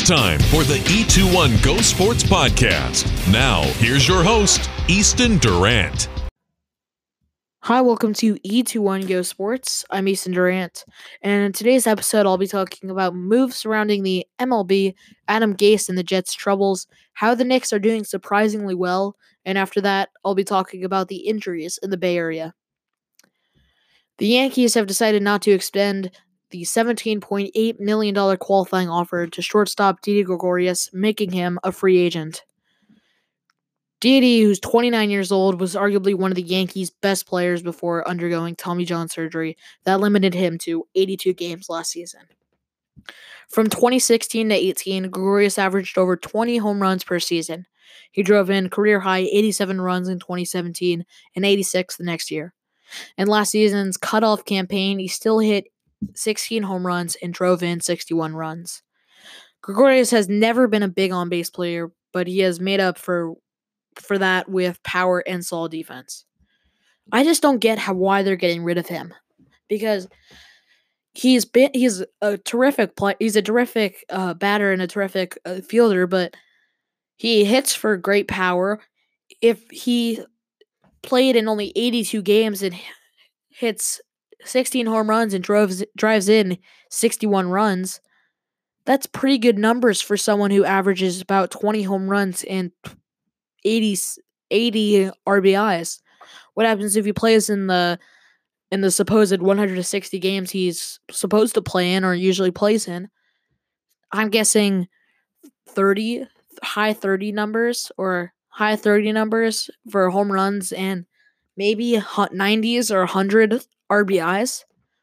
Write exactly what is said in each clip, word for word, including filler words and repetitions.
time for the E two one Go Sports Podcast. Now, here's your host, Easton Durant. Hi, welcome to E two one Go Sports. I'm Easton Durant, and in today's episode, I'll be talking about moves surrounding the M L B, Adam Gase and the Jets' troubles, how the Knicks are doing surprisingly well, and after that, I'll be talking about the injuries in the Bay Area. The Yankees have decided not to extend the seventeen point eight million dollars qualifying offer to shortstop Didi Gregorius, making him a free agent. Didi, who's twenty-nine years old, was arguably one of the Yankees' best players before undergoing Tommy John surgery that limited him to eighty-two games last season. From twenty sixteen to eighteen, Gregorius averaged over twenty home runs per season. He drove in career-high eighty-seven runs in twenty seventeen and eighty-six the next year. In last season's cutoff campaign, he still hit sixteen home runs and drove in sixty-one runs. Gregorius has never been a big on-base player, but he has made up for for that with power and solid defense. I just don't get how why they're getting rid of him, because he's been he's a terrific play he's a terrific uh, batter and a terrific uh, fielder, but he hits for great power. If he played in only eighty-two games and hits sixteen home runs and drives drives in sixty-one runs, that's pretty good numbers for someone who averages about twenty home runs and eighty, eighty R B Is. What happens if he plays in the in the supposed one hundred sixty games he's supposed to play in or usually plays in? I'm guessing thirty, high thirty numbers or high thirty numbers for home runs and maybe nineties or one hundred R B Is.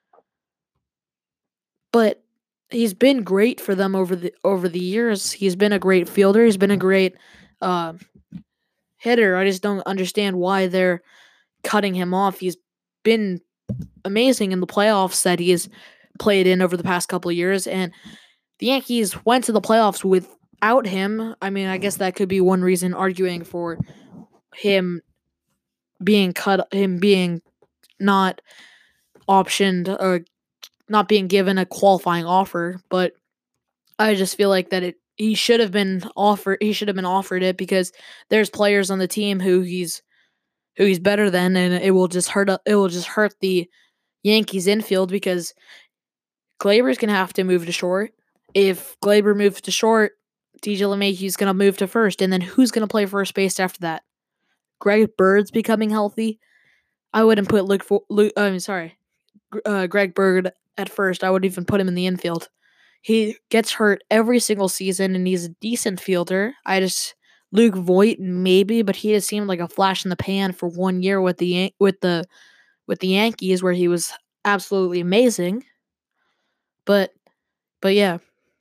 But he's been great for them over the over the years. He's been a great fielder. He's been a great uh, hitter. I just don't understand why they're cutting him off. He's been amazing in the playoffs that he's played in over the past couple of years, and the Yankees went to the playoffs without him. I mean, I guess that could be one reason arguing for him being cut, him being not optioned or not being given a qualifying offer, but I just feel like that it he should have been offered he should have been offered it, because there's players on the team who he's who he's better than, and it will just hurt it will just hurt the Yankees infield, because Gleyber's gonna have to move to short. If Gleyber moves to short, D J LeMahieu's gonna move to first, and then who's gonna play first base after that? Greg Bird's becoming healthy. I wouldn't put Luke. Luke I'm sorry, uh, Greg Bird at first. I would even put him in the infield. He gets hurt every single season, and he's a decent fielder. I just Luke Voit maybe, but he has seemed like a flash in the pan for one year with the with the with the Yankees, where he was absolutely amazing. But but yeah.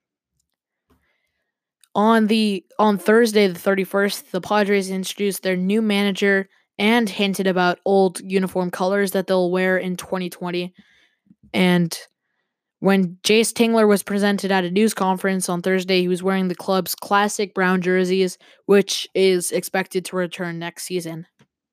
On the on Thursday the thirty-first, the Padres introduced their new manager and hinted about old uniform colors that they'll wear in twenty twenty. And when Jace Tingler was presented at a news conference on Thursday, he was wearing the club's classic brown jerseys, which is expected to return next season.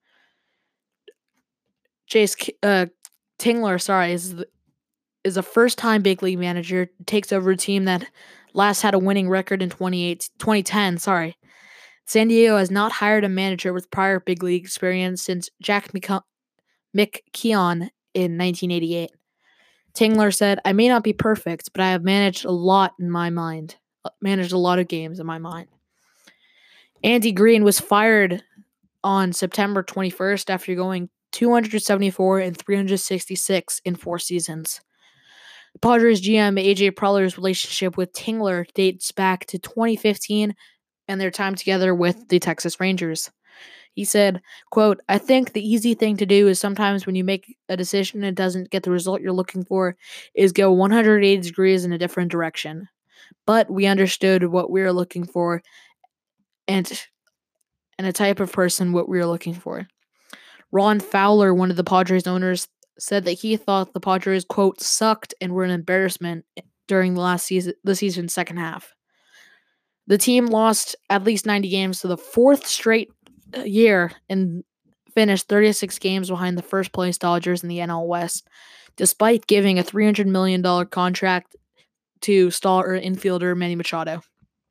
Jace uh, Tingler, sorry, is the, is a first-time big league manager. Takes over a team that last had a winning record in twenty ten. Sorry, San Diego has not hired a manager with prior big league experience since Jack McKeon in nineteen eighty-eight. Tingler said, "I may not be perfect, but I have managed a lot in my mind. Managed a lot of games in my mind." Andy Green was fired on September twenty-first after going two hundred seventy-four and three hundred sixty-six in four seasons. Padres G M A J Preller's relationship with Tingler dates back to twenty fifteen and their time together with the Texas Rangers. He said, quote, "I think the easy thing to do is sometimes when you make a decision and it doesn't get the result you're looking for is go one hundred eighty degrees in a different direction. But we understood what we were looking for and, and a type of person what we were looking for." Ron Fowler, one of the Padres owners, said that he thought the Padres, quote, "sucked and were an embarrassment during the last season, the season's second half." The team lost at least ninety games to the fourth straight year and finished thirty-six games behind the first place Dodgers in the N L West, despite giving a three hundred million dollars contract to star infielder Manny Machado.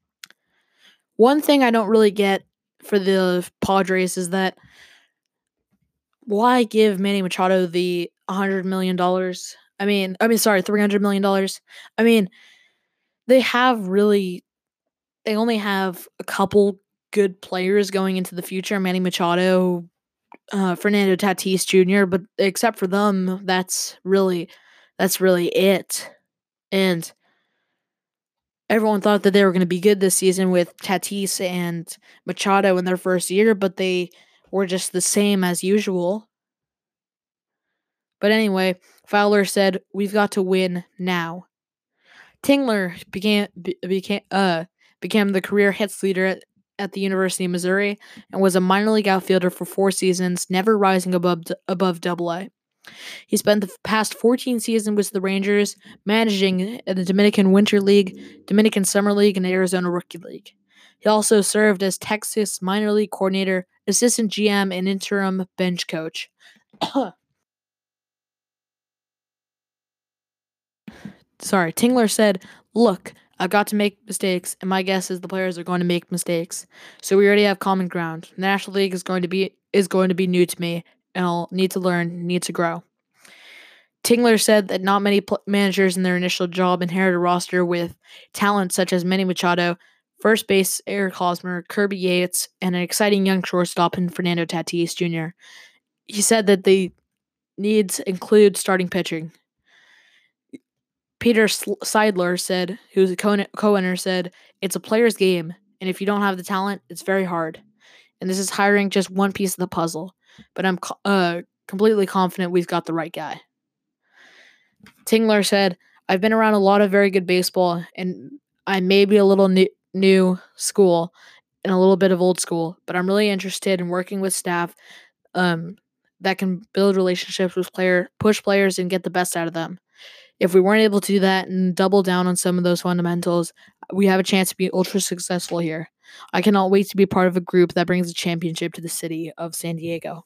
One thing I don't really get for the Padres is that why give Manny Machado the one hundred million dollars? I mean, I mean, sorry, three hundred million dollars. I mean, they have really, they only have a couple good players going into the future. Manny Machado, uh, Fernando Tatis Junior But except for them, that's really, that's really it. And everyone thought that they were going to be good this season with Tatis and Machado in their first year, but they were just the same as usual. But anyway, Fowler said, "We've got to win now." Tingler began be, became uh became the career hits leader at, at the University of Missouri and was a minor league outfielder for four seasons, never rising above above Double A. He spent the past fourteen seasons with the Rangers, managing the Dominican Winter League, Dominican Summer League, and Arizona Rookie League. He also served as Texas minor league coordinator, assistant G M, and interim bench coach. Sorry, Tingler said, "Look, I've got to make mistakes, and my guess is the players are going to make mistakes. So we already have common ground. The National League is going to be is going to be new to me, and I'll need to learn, need to grow." Tingler said that not many pl- managers in their initial job inherit a roster with talent such as Manny Machado, first base Eric Hosmer, Kirby Yates, and an exciting young shortstop in Fernando Tatis Junior He said that the needs include starting pitching. Peter Seidler said, who's a co-owner, said, "It's a player's game, and if you don't have the talent, it's very hard. And this is hiring just one piece of the puzzle. But I'm uh, completely confident we've got the right guy." Tingler said, "I've been around a lot of very good baseball, and I may be a little new, new school and a little bit of old school, but I'm really interested in working with staff um, that can build relationships with player, push players, and get the best out of them. If we weren't able to do that and double down on some of those fundamentals, we have a chance to be ultra successful here. I cannot wait to be part of a group that brings a championship to the city of San Diego."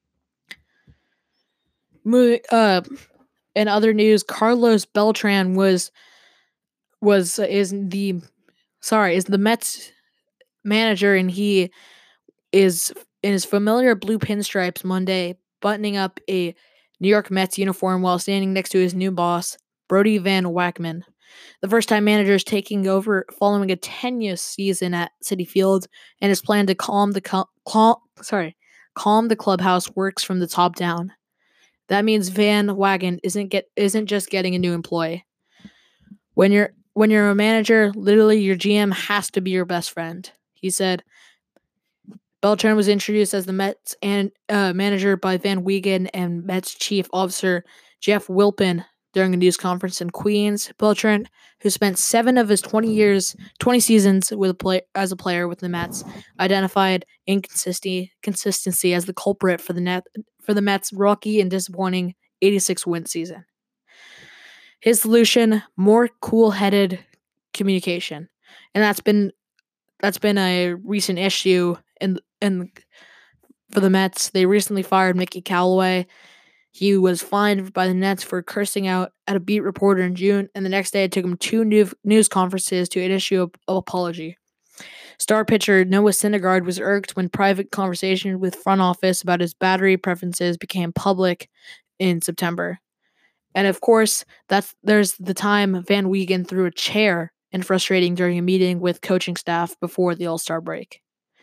Moving, uh, in other news, Carlos Beltran was was is the sorry is the Mets manager, and he is in his familiar blue pinstripes Monday, buttoning up a New York Mets uniform while standing next to his new boss, Brodie Van Wagenen. The first-time manager is taking over following a tenuous season at Citi Field, and his plan to calm the cal- cal- sorry calm the clubhouse works from the top down. That means Van Wagenen isn't get isn't just getting a new employee. When you're when you're a manager, literally your G M has to be your best friend, he said. Beltran was introduced as the Mets and uh, manager by Van Wagenen and Mets chief officer Jeff Wilpon during a news conference in Queens. Beltran, who spent seven of his twenty years, twenty seasons with a play, as a player with the Mets, identified inconsistency consistency as the culprit for the net for the Mets' rocky and disappointing eighty-six win season. His solution: more cool-headed communication, and that's been that's been a recent issue in in for the Mets. They recently fired Mickey Callaway. He was fined by the Nets for cursing out at a beat reporter in June, and the next day it took him two new news conferences to issue an apology. Star pitcher Noah Syndergaard was irked when private conversations with front office about his battery preferences became public in September. And of course, that's there's the time Van Wagenen threw a chair in frustrating during a meeting with coaching staff before the All-Star break.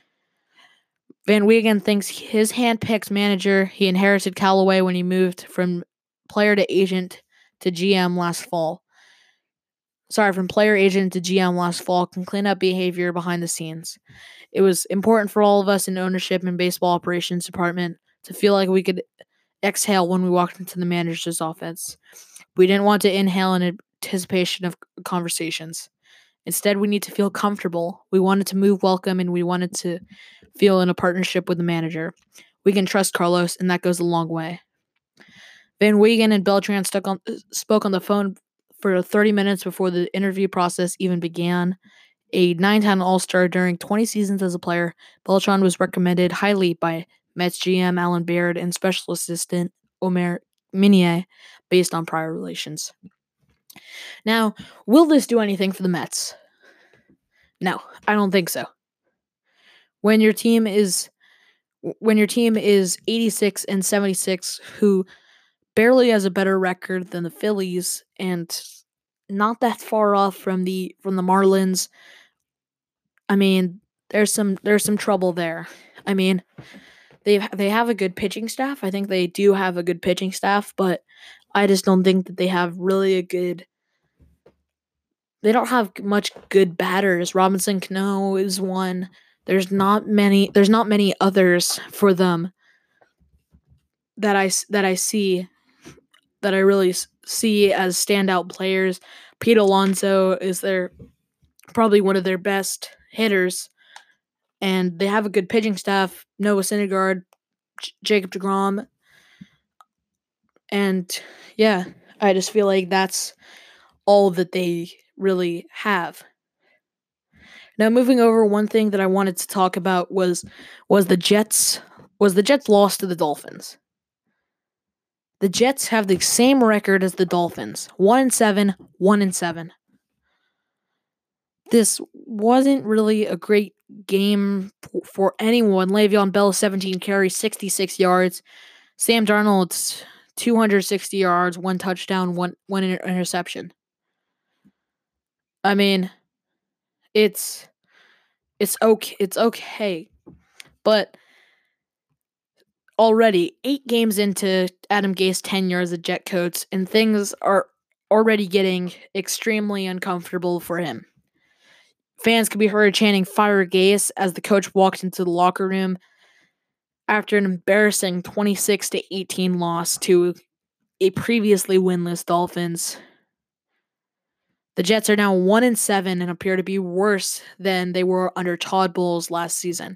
Van Wagenen thinks his hand-picked manager, he inherited Callaway when he moved from player to agent to G M last fall. Sorry, from player agent to G M last fall, can clean up behavior behind the scenes. It was important for all of us in ownership and baseball operations department to feel like we could exhale when we walked into the manager's office. We didn't want to inhale in anticipation of conversations. Instead, we need to feel comfortable. We wanted to move welcome, and we wanted to feel in a partnership with the manager. We can trust Carlos, and that goes a long way. Van Wagenen and Beltran stuck on, spoke on the phone for thirty minutes before the interview process even began. A nine-time All-Star during twenty seasons as a player, Beltran was recommended highly by Mets G M Alan Baird and special assistant Omer Minier based on prior relations. Now, will this do anything for the Mets? No, I don't think so. when your team is when your team is eighty-six and seventy-six, who barely has a better record than the Phillies and not that far off from the from the Marlins. I mean, there's some there's some trouble there. I mean, they they have a good pitching staff. I think they do have a good pitching staff, but I just don't think that they have really a good. They don't have much good batters. Robinson Cano is one. There's not many. There's not many others for them that I that I see that I really see as standout players. Pete Alonso is their probably one of their best hitters, and they have a good pitching staff. Noah Syndergaard, J- Jacob deGrom, and yeah, I just feel like that's all that they really have. Now, moving over, one thing that I wanted to talk about was was the Jets was the Jets loss to the Dolphins. The Jets have the same record as the Dolphins, one and seven, one and seven. This wasn't really a great game for anyone. Le'Veon Bell, seventeen carries, sixty-six yards. Sam Darnold, two hundred sixty yards, one touchdown, one one interception. I mean, it's it's okay. It's okay, but already eight games into Adam Gase's tenure as a Jet coach, and things are already getting extremely uncomfortable for him. Fans could be heard chanting "Fire Gase" as the coach walked into the locker room after an embarrassing twenty-six to eighteen loss to a previously winless Dolphins. The Jets are now one and seven and appear to be worse than they were under Todd Bowles last season.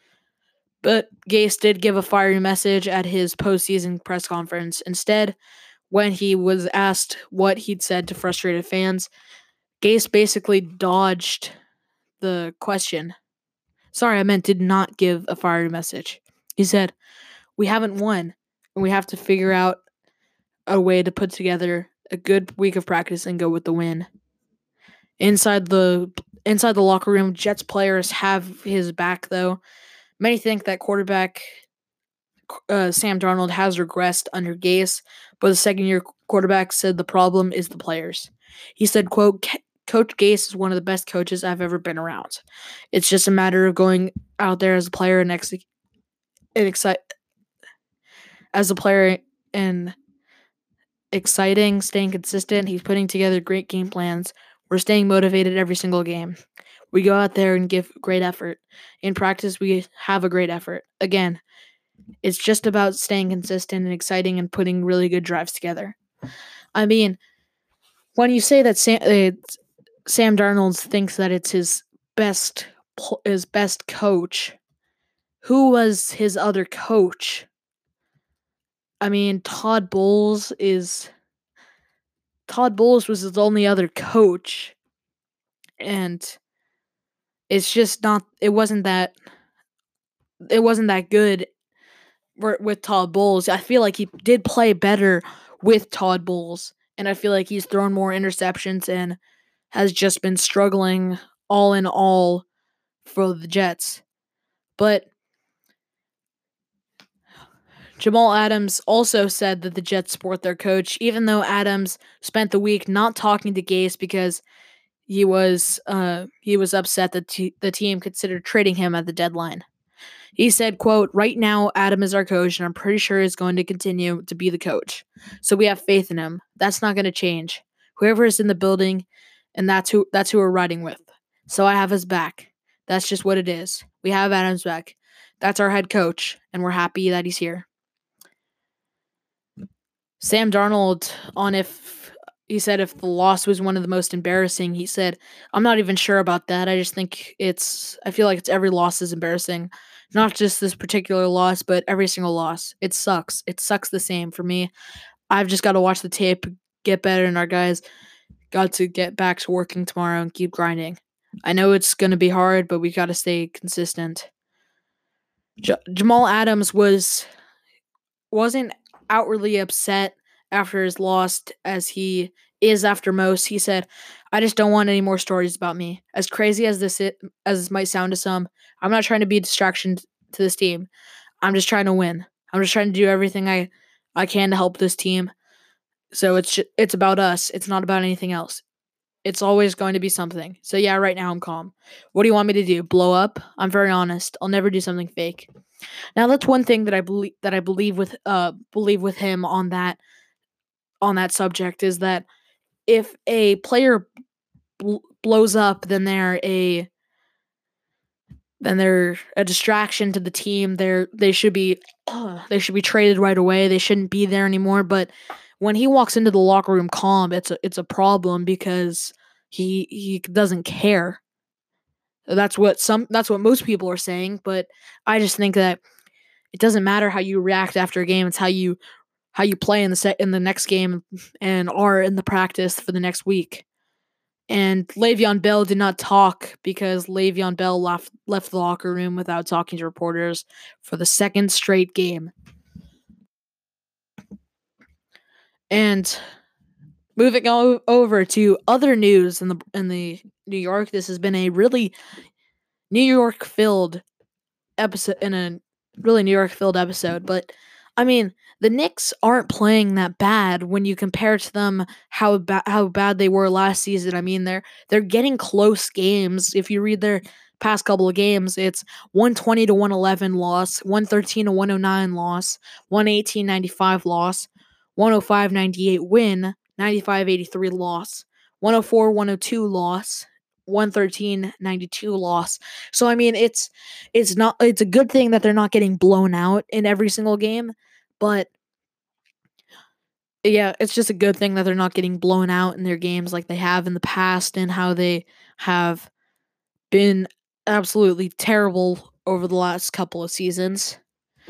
But Gase did give a fiery message at his postseason press conference. Instead, when he was asked what he'd said to frustrated fans, Gase basically dodged the question. Sorry, I meant did not give a fiery message. He said, "We haven't won, and we have to figure out a way to put together a good week of practice and go with the win." Inside the inside the locker room, Jets players have his back, though. Many think that quarterback uh, Sam Darnold has regressed under Gase, but the second-year quarterback said the problem is the players. He said, quote, "Coach Gase is one of the best coaches I've ever been around. It's just a matter of going out there as a player and exec- and excite as a player and exciting, staying consistent. He's putting together great game plans. We're staying motivated every single game. We go out there and give great effort. In practice, we have a great effort. Again, it's just about staying consistent and exciting and putting really good drives together." I mean, when you say that Sam, uh, Sam Darnold thinks that it's his best his best coach, who was his other coach? I mean, Todd Bowles is Todd Bowles was his only other coach, and it's just not. It wasn't that. It wasn't that good with Todd Bowles. I feel like he did play better with Todd Bowles, and I feel like he's thrown more interceptions and has just been struggling all in all for the Jets. But Jamal Adams also said that the Jets support their coach, even though Adams spent the week not talking to Gase because he was uh, he was upset that t- the team considered trading him at the deadline. He said, quote, "Right now, Adam is our coach, and I'm pretty sure he's going to continue to be the coach. So we have faith in him. That's not going to change. Whoever is in the building, and that's who that's who we're riding with. So I have his back. That's just what it is. We have Adam's back. That's our head coach, and we're happy that he's here." Sam Darnold, on if he said if the loss was one of the most embarrassing, he said, "I'm not even sure about that. I just think it's, I feel like it's every loss is embarrassing. Not just this particular loss, but every single loss. It sucks. It sucks the same for me. I've just got to watch the tape, get better, and our guys got to get back to working tomorrow and keep grinding. I know it's going to be hard, but we got to stay consistent." J- Jamal Adams was, wasn't outwardly upset after his loss as he is after most. He said, "I just don't want any more stories about me. As crazy as this is, as this might sound to some, I'm not trying to be a distraction to this team. I'm just trying to win. I'm just trying to do everything I I can to help this team. So it's ju- it's about us. It's not about anything else. It's always going to be something. So yeah, right now I'm calm. What do you want me to do? Blow up? I'm very honest. I'll never do something fake." Now that's one thing that I believe that I believe with uh believe with him on that on that subject is that if a player bl- blows up, then they're a then they're a distraction to the team. They're they should be uh, they should be traded right away. They shouldn't be there anymore. But when he walks into the locker room calm, it's a it's a problem because he he doesn't care. That's what some that's what most people are saying, but I just think that it doesn't matter how you react after a game. It's how you how you play in the set in the next game and are in the practice for the next week. And Le'Veon Bell did not talk because Le'Veon Bell left left the locker room without talking to reporters for the second straight game. And moving o- over to other news in the in the New York, this has been a really New York filled episode in a really New York filled episode, but I mean, the Knicks aren't playing that bad when you compare to them how ba- how bad they were last season. I mean, they're they're getting close games. If you read their past couple of games, it's one twenty to one eleven loss, one thirteen to one oh nine loss, one eighteen ninety-five loss, one oh five ninety-eight win, ninety-five eighty-three loss, one oh four one oh two loss, one thirteen ninety-two loss. So I mean, it's it's not it's a good thing that they're not getting blown out in every single game, but yeah, it's just a good thing that they're not getting blown out in their games like they have in the past and how they have been absolutely terrible over the last couple of seasons.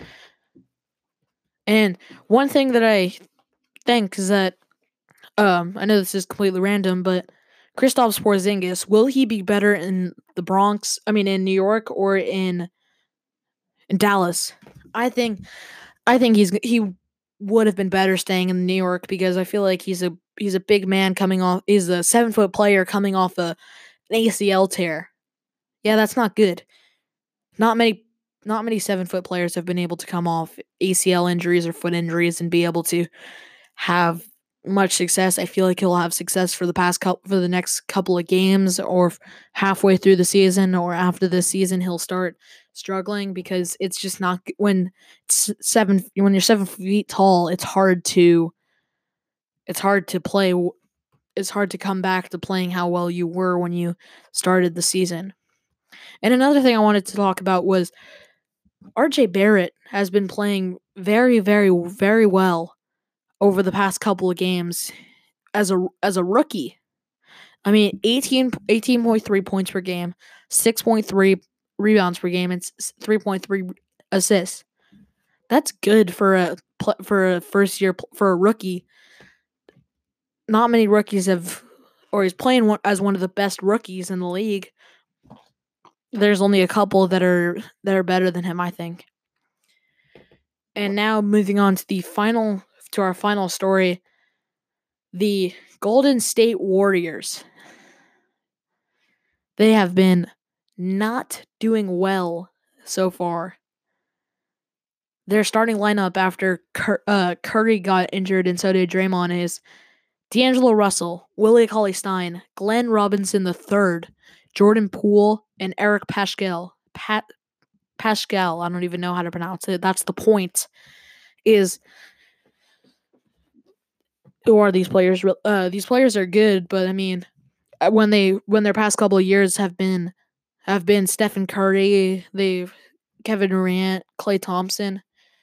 And one thing that I think is that um I know this is completely random, but Kristaps Porzingis, will he be better in the Bronx? I mean, in New York or in in Dallas? I think I think he's he would have been better staying in New York because I feel like he's a he's a big man coming off. He's a seven foot player coming off a an A C L tear. Yeah, that's not good. Not many not many seven foot players have been able to come off A C L injuries or foot injuries and be able to have much success. I feel like he'll have success for the past couple for the next couple of games or halfway through the season or after this season he'll start struggling because it's just not when it's seven when you're seven feet tall, it's hard to it's hard to play it's hard to come back to playing how well you were when you started the season. And another thing I wanted to talk about was R J Barrett has been playing very very very well over the past couple of games as a as a rookie. I mean, eighteen, eighteen point three points per game, six point three rebounds per game, and three point three assists. That's good for a for a first year for a rookie. Not many rookies have, or he's playing one, as one of the best rookies in the league. There's only a couple that are that are better than him, I think. And now moving on to the final to our final story, the Golden State Warriors. They have been not doing well so far. Their starting lineup after Cur- uh, Curry got injured and so did Draymond is D'Angelo Russell, Willie Cauley-Stein, Glenn Robinson the third, Jordan Poole, and Eric Paschall. Pat Paschall, I don't even know how to pronounce it. That's the point. Is who are these players? Uh, these players are good, but I mean, when they when their past couple of years have been have been Stephen Curry, they've Kevin Durant, Klay Thompson.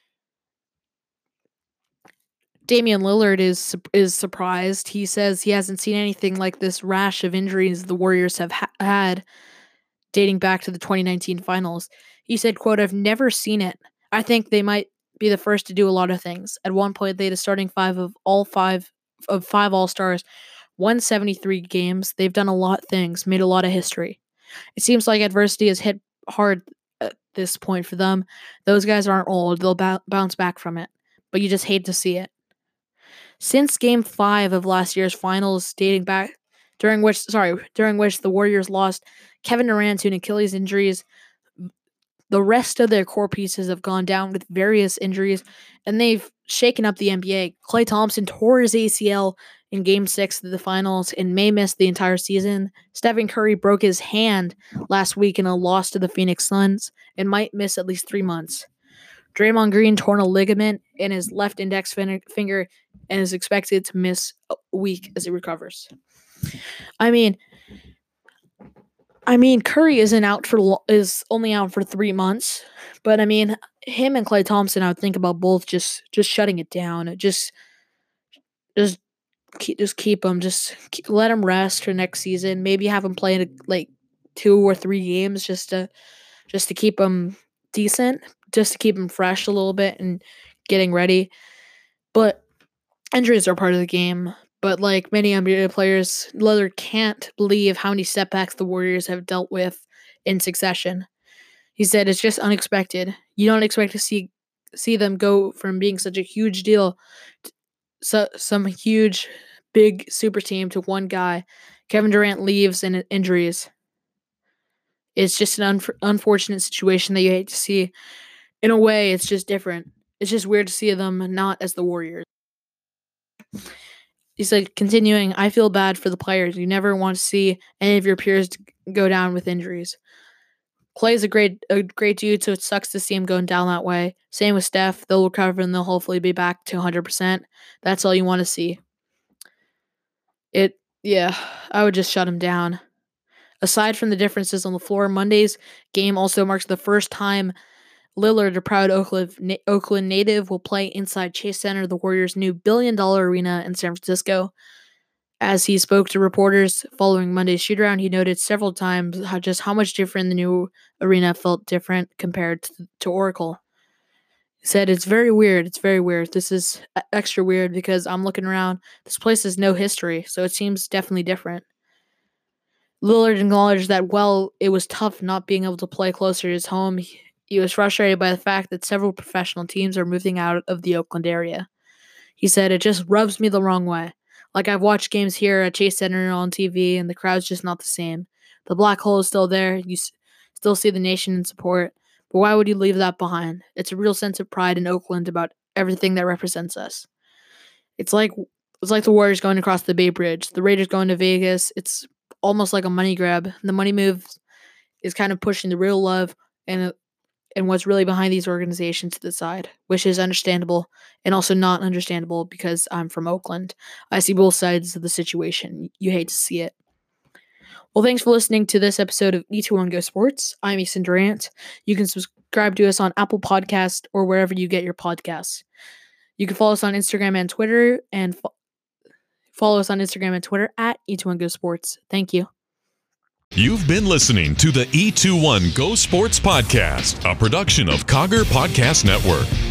Damian Lillard is is surprised. He says he hasn't seen anything like this rash of injuries the Warriors have ha- had dating back to the twenty nineteen finals. He said, quote, "I've never seen it. I think they might be the first to do a lot of things. At one point, they had a starting five of all five of five All-Stars, won seventy-three games. They've done a lot of things, made a lot of history. It seems like adversity has hit hard at this point for them. Those guys aren't old. They'll b- bounce back from it. But you just hate to see it." Since Game Five of last year's finals, dating back during which sorry during which the Warriors lost Kevin Durant to an Achilles injuries, the rest of their core pieces have gone down with various injuries, and they've shaken up the N B A. Klay Thompson tore his A C L in Game Six of the finals and may miss the entire season. Stephen Curry broke his hand last week in a loss to the Phoenix Suns and might miss at least three months. Draymond Green torn a ligament in his left index fin- finger and is expected to miss a week as he recovers. I mean, I mean, Curry isn't out for lo- is only out for three months, but I mean, him and Klay Thompson, I would think about both just just shutting it down, just just keep just keep him, just keep, let him rest for next season. Maybe have him play like two or three games just to just to keep him decent, just to keep him fresh a little bit and getting ready. But injuries are part of the game. But like many N B A players, Lillard can't believe how many setbacks the Warriors have dealt with in succession. He said it's just unexpected. You don't expect to see see them go from being such a huge deal, to so, some huge, big super team to one guy. Kevin Durant leaves and injuries. It's just an un- unfortunate situation that you hate to see. In a way, it's just different. It's just weird to see them not as the Warriors. He said, continuing, I feel bad for the players. You never want to see any of your peers go down with injuries. Klay's a great a great dude, so it sucks to see him going down that way. Same with Steph. They'll recover and they'll hopefully be back to one hundred percent. That's all you want to see. It, yeah, I would just shut him down. Aside from the differences on the floor, Monday's game also marks the first time Lillard, a proud Oakland, na- Oakland native, will play inside Chase Center, the Warriors' new billion-dollar arena in San Francisco. As he spoke to reporters following Monday's shootaround, he noted several times how just how much different the new arena felt different compared to, to Oracle. He said, it's very weird. It's very weird. This is extra weird because I'm looking around. This place has no history, so it seems definitely different. Lillard acknowledged that, well, it was tough not being able to play closer to his home. He, he was frustrated by the fact that several professional teams are moving out of the Oakland area. He said, it just rubs me the wrong way. Like, I've watched games here at Chase Center on T V, and the crowd's just not the same. The black hole is still there. You s- still see the nation in support. But why would you leave that behind? It's a real sense of pride in Oakland about everything that represents us. It's like it's like the Warriors going across the Bay Bridge, the Raiders going to Vegas. It's almost like a money grab. The money move is kind of pushing the real love and and what's really behind these organizations to the side, which is understandable and also not understandable because I'm from Oakland. I see both sides of the situation. You hate to see it. Well, thanks for listening to this episode of E two one Go Sports. I'm Easton Durant. You can subscribe to us on Apple Podcast or wherever you get your podcasts. You can follow us on Instagram and Twitter, and fo- follow us on Instagram and Twitter at E two one Go Sports. Thank you. You've been listening to the E two one Go Sports Podcast, a production of Cogger Podcast Network.